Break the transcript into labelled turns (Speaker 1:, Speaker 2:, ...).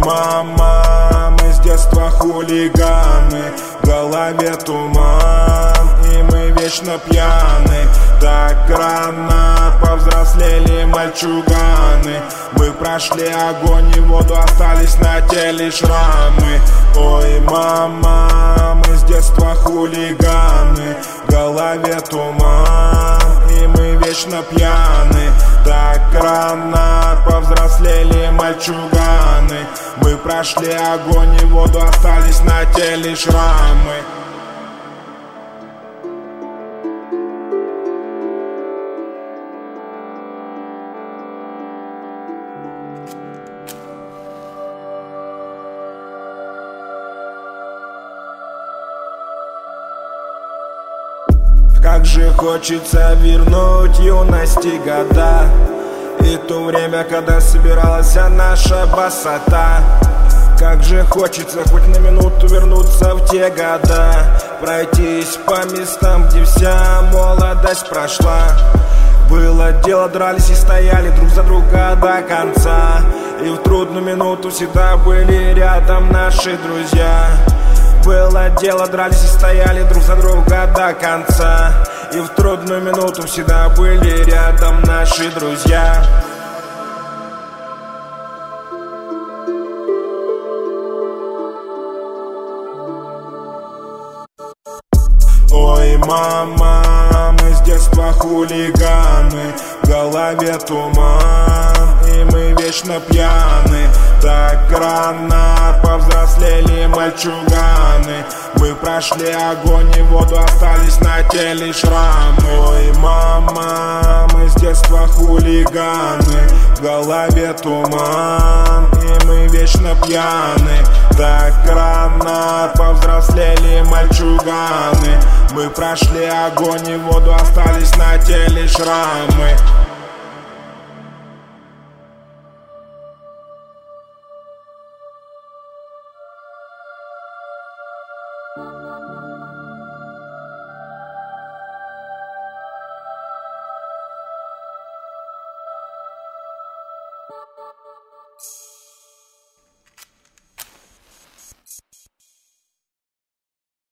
Speaker 1: мама, мы с детства хулиганы, в голове туман, и мы вечно пьяны. Так рано повзрослели мальчуганы, мы прошли огонь и воду, остались на теле шрамы. Ой, мама, мы с детства хулиганы, в голове туман, и мы вечно пьяны. Так рано повзрослели мальчуганы, мы прошли огонь и воду, остались на теле шрамы. Как же хочется вернуть юности года и то время, когда собиралась наша басота. Как же хочется хоть на минуту вернуться в те года, пройтись по местам, где вся молодость прошла. Было дело, дрались и стояли друг за друга до конца, и в трудную минуту всегда были рядом наши друзья. Было дело, дрались и стояли друг за друга до конца, и в трудную минуту всегда были рядом наши друзья. Ой, мама, мы с детства хулиганы, в голове туман, и мы вечно пьяны. Так рано повзрослели мальчуганы, мы прошли огонь и воду, остались на теле шрамы. Ой, мама, мы с детства хулиганы, в голове туман, и мы вечно пьяны. Так рано повзрослели мальчуганы, мы прошли огонь и воду, остались на теле шрамы.